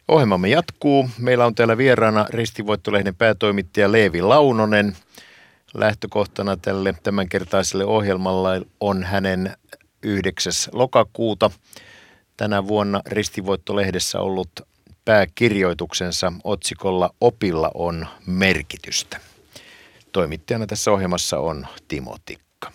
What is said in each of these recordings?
Ohjelmamme jatkuu. Meillä on täällä vieraana Ristiinvoitto-lehden päätoimittaja Leevi Launonen. Lähtökohtana tälle tämänkertaiselle ohjelmalle on hänen 9. lokakuuta tänä vuonna Ristiinvoitto-lehdessä ollut pääkirjoituksensa otsikolla "Opilla on merkitystä". Toimittajana tässä ohjelmassa on Timo Tikka.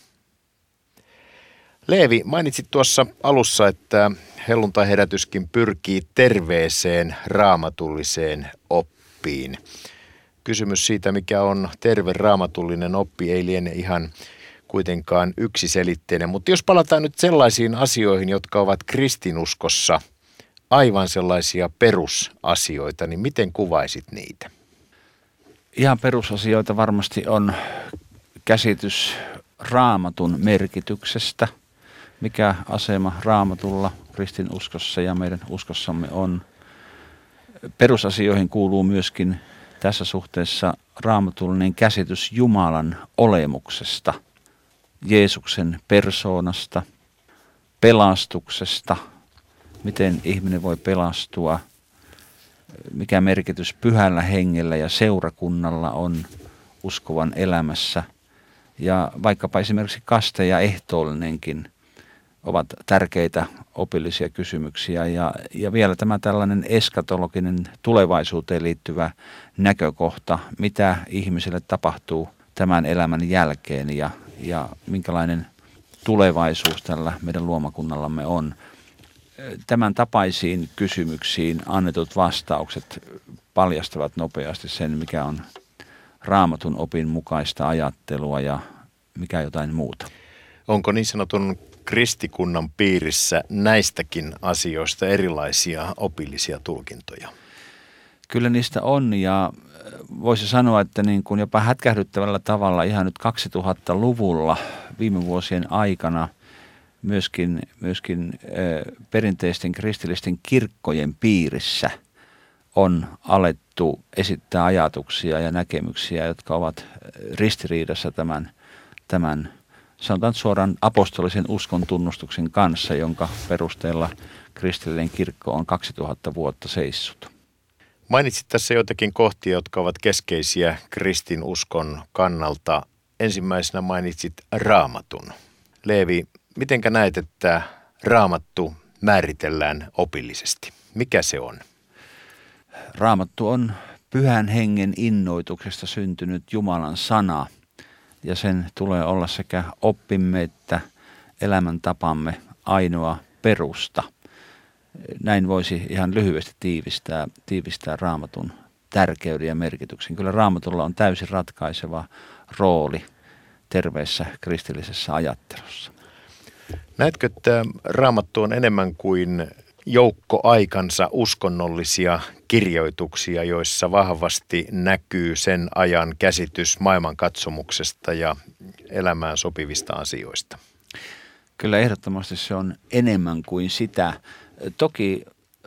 Leevi, mainitsit tuossa alussa, että helluntaiherätyskin pyrkii terveeseen raamatulliseen oppiin. Kysymys siitä, mikä on terve raamatullinen oppi, ei liene ihan kuitenkaan yksiselitteinen. Mutta jos palataan nyt sellaisiin asioihin, jotka ovat kristinuskossa aivan sellaisia perusasioita, niin miten kuvaisit niitä? Ihan perusasioita varmasti on käsitys raamatun merkityksestä. Mikä asema raamatulla kristinuskossa ja meidän uskossamme on. Perusasioihin kuuluu myöskin tässä suhteessa raamatullinen käsitys Jumalan olemuksesta, Jeesuksen persoonasta, pelastuksesta, miten ihminen voi pelastua, mikä merkitys pyhällä hengellä ja seurakunnalla on uskovan elämässä. Ja vaikkapa esimerkiksi kaste ja ehtoollinenkin ovat tärkeitä opillisia kysymyksiä ja vielä tämä tällainen eskatologinen tulevaisuuteen liittyvä näkökohta, mitä ihmiselle tapahtuu tämän elämän jälkeen ja minkälainen tulevaisuus tällä meidän luomakunnallamme on. Tämän tapaisiin kysymyksiin annetut vastaukset paljastavat nopeasti sen, mikä on raamatun opin mukaista ajattelua ja mikä jotain muuta. Onko niin sanotun kristikunnan piirissä näistäkin asioista erilaisia opillisia tulkintoja? Kyllä niistä on ja voisi sanoa, että niin kuin jopa hätkähdyttävällä tavalla ihan nyt 2000-luvulla viime vuosien aikana myöskin perinteisten kristillisten kirkkojen piirissä on alettu esittää ajatuksia ja näkemyksiä, jotka ovat ristiriidassa tämän sanotaan suoraan apostolisen uskon tunnustuksen kanssa, jonka perusteella kristillinen kirkko on 2000 vuotta seissut. Mainitsit tässä joitakin kohtia, jotka ovat keskeisiä kristinuskon kannalta. Ensimmäisenä mainitsit Raamatun. Leevi, mitenkä näet, että Raamattu määritellään opillisesti? Mikä se on? Raamattu on pyhän hengen innoituksesta syntynyt Jumalan sana. Ja sen tulee olla sekä oppimme että elämäntapamme ainoa perusta. Näin voisi ihan lyhyesti tiivistää Raamatun tärkeyden ja merkityksen. Kyllä Raamatulla on täysin ratkaiseva rooli terveessä kristillisessä ajattelussa. Näetkö, että Raamattu on enemmän kuin joukko aikansa uskonnollisia kirjoituksia, joissa vahvasti näkyy sen ajan käsitys maailmankatsomuksesta ja elämään sopivista asioista? Kyllä ehdottomasti se on enemmän kuin sitä. Toki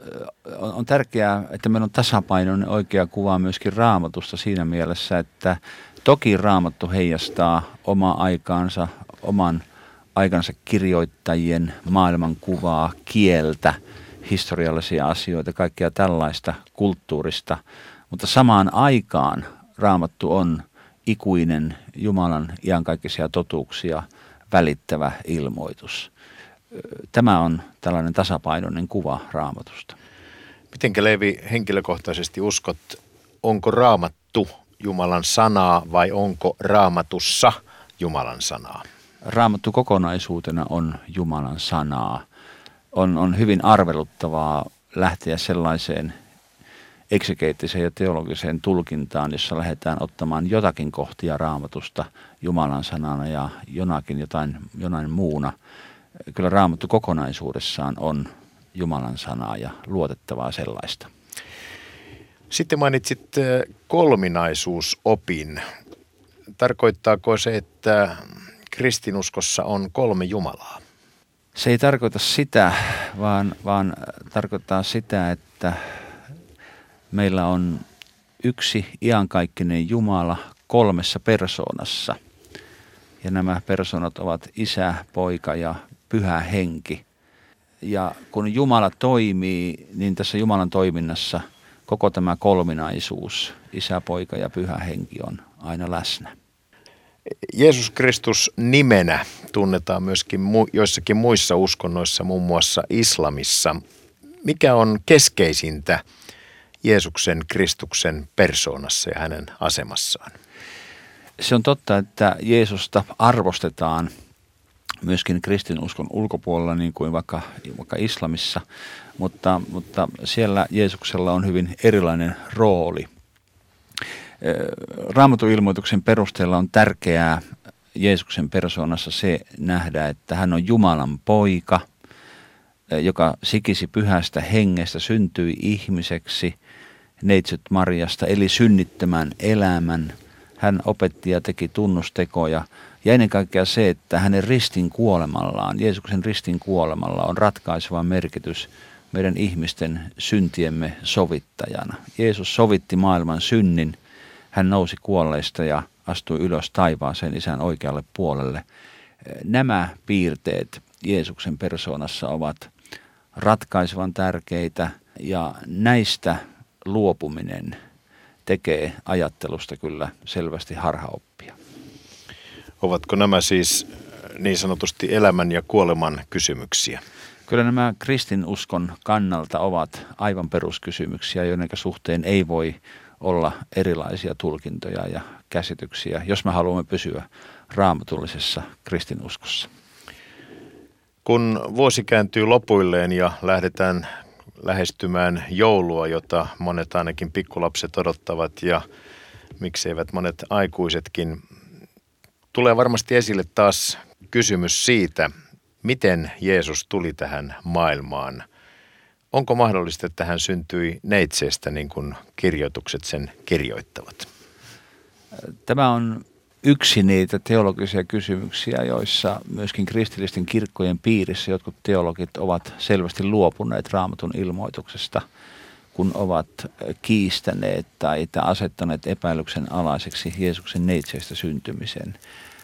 on tärkeää, että meillä on tasapainoinen oikea kuva myöskin Raamatusta siinä mielessä, että toki Raamattu heijastaa omaa aikaansa, oman aikansa kirjoittajien maailmankuvaa, kieltä, historiallisia asioita, kaikkea tällaista kulttuurista, mutta samaan aikaan Raamattu on ikuinen Jumalan iankaikkisia totuuksia välittävä ilmoitus. Tämä on tällainen tasapainoinen kuva Raamatusta. Mitenkä Leevi henkilökohtaisesti uskot, onko Raamattu Jumalan sanaa vai onko Raamatussa Jumalan sanaa? Raamattu kokonaisuutena on Jumalan sanaa. On hyvin arveluttavaa lähteä sellaiseen eksegeettiseen ja teologiseen tulkintaan, jossa lähdetään ottamaan jotakin kohtia Raamatusta Jumalan sanana ja jonain muuna. Kyllä Raamattu kokonaisuudessaan on Jumalan sanaa ja luotettavaa sellaista. Sitten mainitsit kolminaisuusopin. Tarkoittaako se, että kristinuskossa on 3 Jumalaa? Se ei tarkoita sitä, vaan tarkoittaa sitä, että meillä on yksi iankaikkinen Jumala 3 persoonassa. Ja nämä persoonat ovat Isä, Poika ja Pyhä Henki. Ja kun Jumala toimii, niin tässä Jumalan toiminnassa koko tämä kolminaisuus, Isä, Poika ja Pyhä Henki on aina läsnä. Jeesus Kristus nimenä tunnetaan myöskin joissakin muissa uskonnoissa, muun muassa islamissa. Mikä on keskeisintä Jeesuksen Kristuksen persoonassa ja hänen asemassaan? Se on totta, että Jeesusta arvostetaan myöskin kristinuskon ulkopuolella, niin kuin vaikka islamissa, mutta siellä Jeesuksella on hyvin erilainen rooli. Raamatun ilmoituksen perusteella on tärkeää Jeesuksen persoonassa se nähdä, että hän on Jumalan poika, joka sikisi pyhästä hengestä, syntyi ihmiseksi, neitsyt Marjasta, eli synnittömän elämän. Hän opetti ja teki tunnustekoja. Ja ennen kaikkea se, että hänen ristin kuolemallaan, Jeesuksen ristin kuolemalla on ratkaiseva merkitys meidän ihmisten syntiemme sovittajana. Jeesus sovitti maailman synnin. Hän nousi kuolleista ja astui ylös taivaaseen Isän oikealle puolelle. Nämä piirteet Jeesuksen persoonassa ovat ratkaisevan tärkeitä ja näistä luopuminen tekee ajattelusta kyllä selvästi harhaoppia. Ovatko nämä siis niin sanotusti elämän ja kuoleman kysymyksiä? Kyllä nämä kristinuskon kannalta ovat aivan peruskysymyksiä, joiden suhteen ei voi olla erilaisia tulkintoja ja käsityksiä, jos me haluamme pysyä raamatullisessa kristinuskossa. Kun vuosi kääntyy lopuilleen ja lähdetään lähestymään joulua, jota monet ainakin pikkulapset odottavat ja mikseivät monet aikuisetkin, tulee varmasti esille taas kysymys siitä, miten Jeesus tuli tähän maailmaan. Onko mahdollista, että hän syntyi neitseestä, niin kuin kirjoitukset sen kirjoittavat? Tämä on yksi niitä teologisia kysymyksiä, joissa myöskin kristillisten kirkkojen piirissä jotkut teologit ovat selvästi luopuneet Raamatun ilmoituksesta, kun ovat kiistäneet tai asettaneet epäilyksen alaiseksi Jeesuksen neitseestä syntymisen.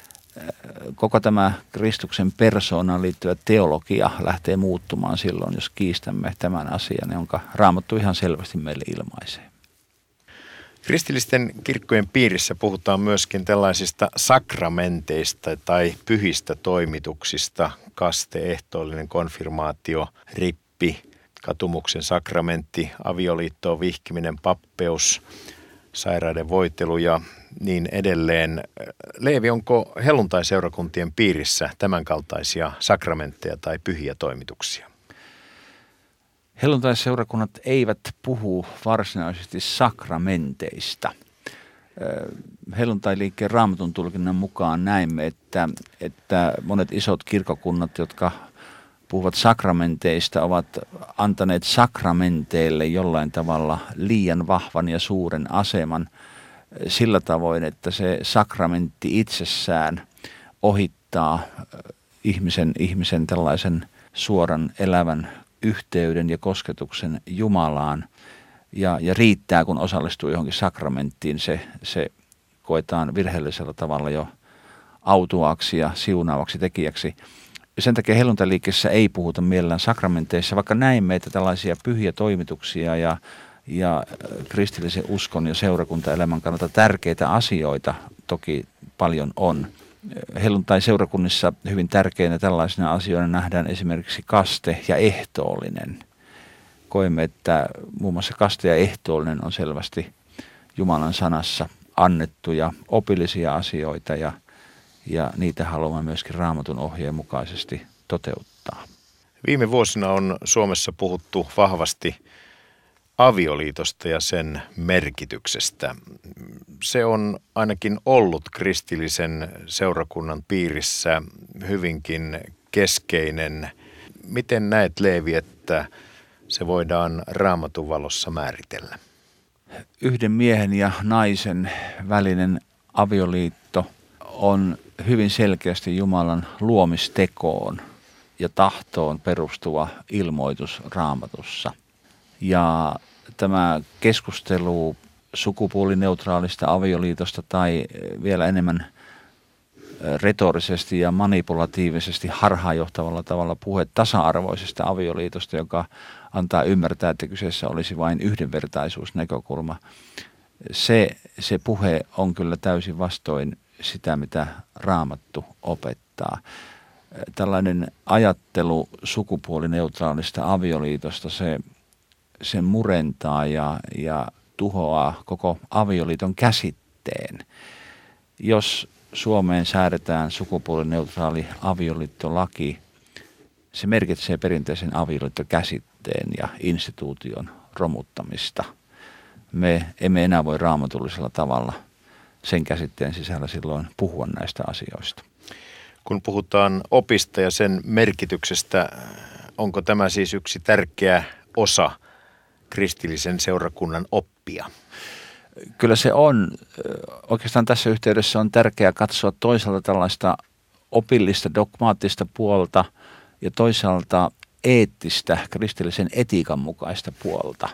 Koko tämä Kristuksen persoonaan liittyvä teologia lähtee muuttumaan silloin, jos kiistämme tämän asian, jonka Raamattu ihan selvästi meille ilmaisee. Kristillisten kirkkojen piirissä puhutaan myöskin tällaisista sakramenteista tai pyhistä toimituksista, kaste, ehtoollinen konfirmaatio, rippi, katumuksen sakramentti, avioliittoon vihkiminen, pappeus, sairaiden voitelu ja niin edelleen. Leevi, onko helluntaiseurakuntien piirissä tämänkaltaisia sakramentteja tai pyhiä toimituksia? Helluntaisseurakunnat eivät puhu varsinaisesti sakramenteista. Helluntailiikkeen Raamatun tulkinnan mukaan näemme, että monet isot kirkokunnat, jotka puhuvat sakramenteista, ovat antaneet sakramenteille jollain tavalla liian vahvan ja suuren aseman sillä tavoin, että se sakramentti itsessään ohittaa ihmisen tällaisen suoran elävän yhteyden ja kosketuksen Jumalaan ja riittää, kun osallistuu johonkin sakramenttiin, se koetaan virheellisellä tavalla jo autuaaksi ja siunaavaksi tekijäksi. Sen takia helluntailiikkeessä ei puhuta mielellään sakramenteissa, vaikka näemme, että tällaisia pyhiä toimituksia ja kristillisen uskon ja seurakuntaelämän kannalta tärkeitä asioita toki paljon on. Helluntai-seurakunnissa hyvin tärkeinä tällaisina asioina nähdään esimerkiksi kaste ja ehtoollinen. Koemme, että muun muassa kaste ja ehtoollinen on selvästi Jumalan sanassa annettuja opillisia asioita ja niitä haluamme myöskin Raamatun ohjeen mukaisesti toteuttaa. Viime vuosina on Suomessa puhuttu vahvasti avioliitosta ja sen merkityksestä. Se on ainakin ollut kristillisen seurakunnan piirissä hyvinkin keskeinen. Miten näet, Leevi, että se voidaan Raamatun valossa määritellä? Yhden miehen ja naisen välinen avioliitto on hyvin selkeästi Jumalan luomistekoon ja tahtoon perustuva ilmoitus Raamatussa. Ja tämä keskustelu sukupuolineutraalista avioliitosta tai vielä enemmän retorisesti ja manipulatiivisesti harhaanjohtavalla tavalla puhe tasa-arvoisesta avioliitosta, joka antaa ymmärtää, että kyseessä olisi vain yhdenvertaisuusnäkökulma. Se puhe on kyllä täysin vastoin sitä, mitä Raamattu opettaa. Tällainen ajattelu sukupuolineutraalista avioliitosta, se murentaa ja tuhoaa koko avioliiton käsitteen. Jos Suomeen säädetään sukupuolineutraali avioliittolaki, se merkitsee perinteisen avioliittokäsitteen ja instituution romuttamista. Me emme enää voi raamatullisella tavalla sen käsitteen sisällä silloin puhua näistä asioista. Kun puhutaan opista ja sen merkityksestä, onko tämä siis yksi tärkeä osa kristillisen seurakunnan oppia? Kyllä se on. Oikeastaan tässä yhteydessä on tärkeää katsoa toisaalta tällaista opillista, dogmaattista puolta ja toisaalta eettistä, kristillisen etiikan mukaista puolta.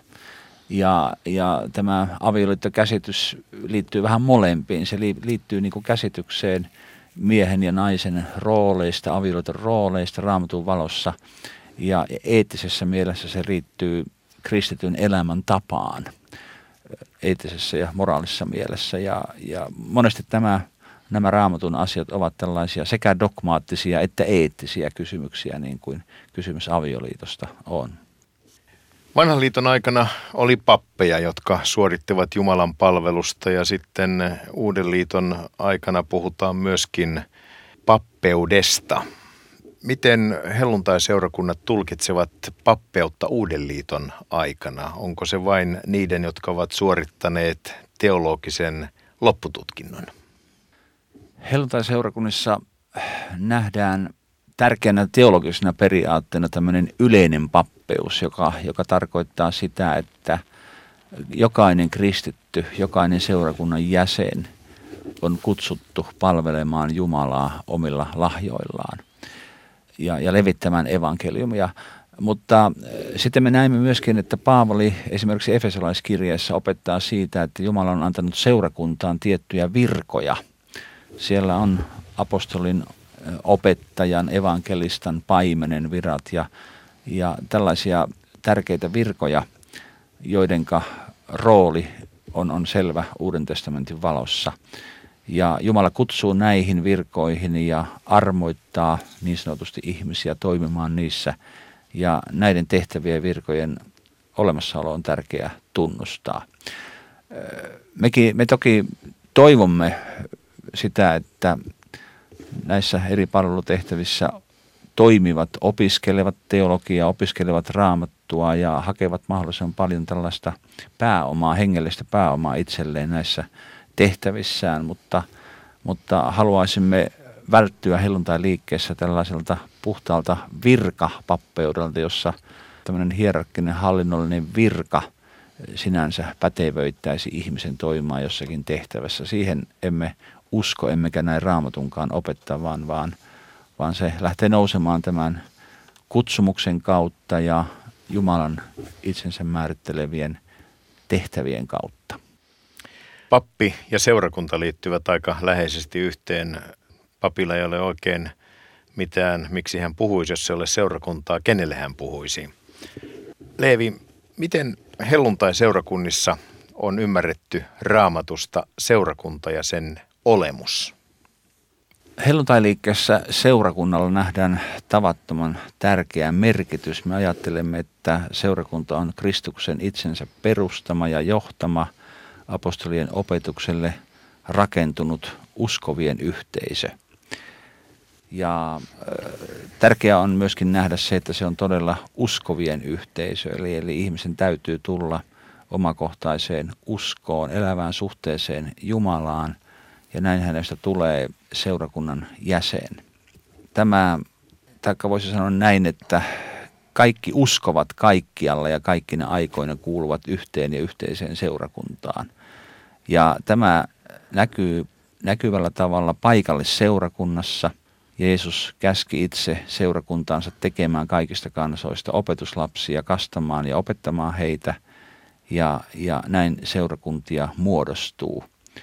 Ja tämä avioliittokäsitys liittyy vähän molempiin. Se liittyy niin kuin käsitykseen miehen ja naisen rooleista, avioliiton rooleista Raamatun valossa. Ja eettisessä mielessä se liittyy kristityn elämän tapaan, eettisessä ja moraalisessa mielessä. Ja monesti nämä Raamatun asiat ovat tällaisia sekä dogmaattisia että eettisiä kysymyksiä, niin kuin kysymys avioliitosta on. Vanhan liiton aikana oli pappeja, jotka suorittivat Jumalan palvelusta, ja sitten Uuden liiton aikana puhutaan myöskin pappeudesta. Miten helluntaiseurakunnat tulkitsevat pappeutta Uuden liiton aikana? Onko se vain niiden, jotka ovat suorittaneet teologisen loppututkinnon? Helluntaiseurakunnissa nähdään tärkeänä teologisena periaatteena tämmöinen yleinen pappeus, joka tarkoittaa sitä, että jokainen kristitty, jokainen seurakunnan jäsen on kutsuttu palvelemaan Jumalaa omilla lahjoillaan ja levittämään evankeliumia. Mutta sitten me näemme myöskin, että Paavali esimerkiksi Efesolaiskirjeessä opettaa siitä, että Jumala on antanut seurakuntaan tiettyjä virkoja. Siellä on apostolin, opettajan, evankelistan, paimenen virat ja tällaisia tärkeitä virkoja, joidenka rooli on selvä Uuden testamentin valossa. Ja Jumala kutsuu näihin virkoihin ja armoittaa niin sanotusti ihmisiä toimimaan niissä. Ja näiden tehtävien virkojen olemassaolo on tärkeää tunnustaa. Me toki toivomme sitä, että näissä eri palvelutehtävissä toimivat, opiskelevat teologiaa, opiskelevat raamattua ja hakevat mahdollisimman paljon tällaista pääomaa, hengellistä pääomaa itselleen näissä tehtävissään, mutta haluaisimme välttyä helluntai-liikkeessä tällaiselta puhtaalta virkapappeudelta, jossa tämmöinen hierarkkinen hallinnollinen virka sinänsä pätevöittäisi ihmisen toimimaan jossakin tehtävässä. Siihen emme usko, emmekä näin Raamatunkaan opettaa, vaan se lähtee nousemaan tämän kutsumuksen kautta ja Jumalan itsensä määrittelevien tehtävien kautta. Pappi ja seurakunta liittyvät aika läheisesti yhteen. Papilla ei ole oikein mitään, miksi hän puhuisi, jos se ei ole seurakuntaa, kenelle hän puhuisi. Leevi, miten helluntai-seurakunnissa on ymmärretty Raamatusta seurakunta ja sen olemus? Helluntai-liikkeessä seurakunnalla nähdään tavattoman tärkeä merkitys. Me ajattelemme, että seurakunta on Kristuksen itsensä perustama ja johtama, apostolien opetukselle rakentunut uskovien yhteisö. Ja tärkeää on myöskin nähdä se, että se on todella uskovien yhteisö, eli ihmisen täytyy tulla omakohtaiseen uskoon, elävään suhteeseen Jumalaan, ja näin hänestä tulee seurakunnan jäsen. Taikka voisi sanoa näin, että kaikki uskovat kaikkialla ja kaikkina aikoina kuuluvat yhteen ja yhteiseen seurakuntaan. Ja tämä näkyy näkyvällä tavalla paikallisseurakunnassa. Jeesus käski itse seurakuntaansa tekemään kaikista kansoista opetuslapsia, kastamaan ja opettamaan heitä, ja näin seurakuntia muodostuu.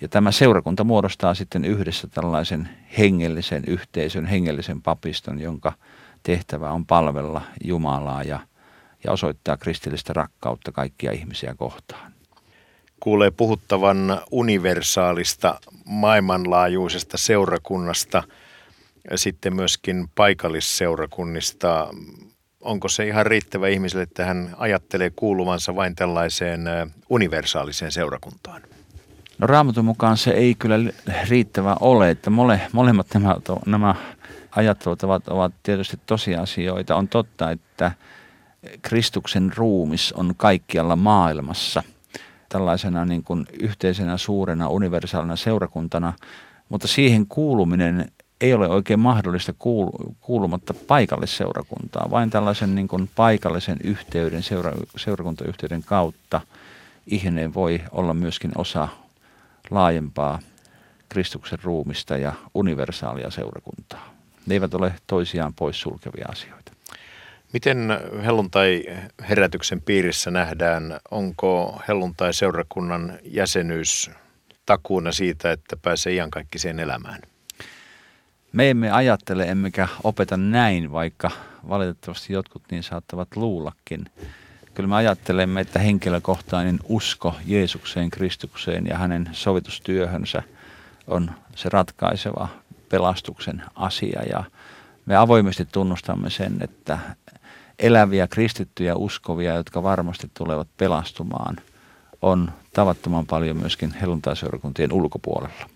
Ja tämä seurakunta muodostaa sitten yhdessä tällaisen hengellisen yhteisön, hengellisen papiston, jonka tehtävä on palvella Jumalaa ja osoittaa kristillistä rakkautta kaikkia ihmisiä kohtaan. Kuulee puhuttavan universaalista maailmanlaajuisesta seurakunnasta ja sitten myöskin paikallisseurakunnista. Onko se ihan riittävä ihmiselle, että hän ajattelee kuuluvansa vain tällaiseen universaaliseen seurakuntaan? No Raamatun mukaan se ei kyllä riittävä ole, että molemmat nämä ajattelut ovat tietysti tosiasioita. On totta, että Kristuksen ruumis on kaikkialla maailmassa tällaisena niin kuin yhteisenä suurena universaalina seurakuntana, mutta siihen kuuluminen ei ole oikein mahdollista kuulumatta paikallisseurakuntaa, vain tällaisen niin kuin paikallisen yhteyden, seurakuntayhteyden kautta ihminen voi olla myöskin osa laajempaa Kristuksen ruumista ja universaalia seurakuntaa. Ne eivät ole toisiaan poissulkevia asioita. Miten helluntai-herätyksen piirissä nähdään, onko helluntai-seurakunnan jäsenyys takuuna siitä, että pääsee iankaikkiseen elämään? Me emme ajattele emmekä opeta näin, vaikka valitettavasti jotkut niin saattavat luullakin. Kyllä me ajattelemme, että henkilökohtainen usko Jeesukseen, Kristukseen ja hänen sovitustyöhönsä on se ratkaiseva pelastuksen asia. Ja me avoimesti tunnustamme sen, että eläviä kristittyjä uskovia, jotka varmasti tulevat pelastumaan, on tavattoman paljon myöskin helluntai-seurakuntien ulkopuolella.